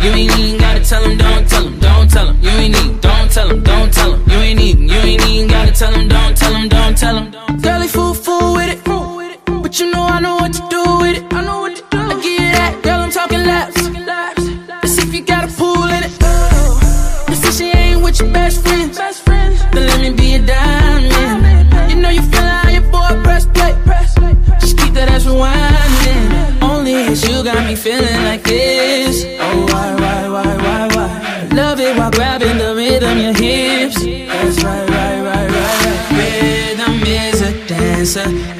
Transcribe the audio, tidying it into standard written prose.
You ain't even gotta tell him, don't tell him, don't tell him. You ain't even, don't tell him, don't tell him. You ain't even gotta tell him, don't tell him, don't tell him. Girl, he fool with it, but you know I know what to do with it. I give you that, girl, I'm talking laps. Let's see if you got a pool in it. Let's see she ain't with your best friends. Then let me be a diamond. You know you feel how your boy press play. Just keep that ass rewinding. Only it's you got me feeling like this. Oh, why? Love it while grabbing the rhythm, your hips. That's right. Rhythm is a dancer.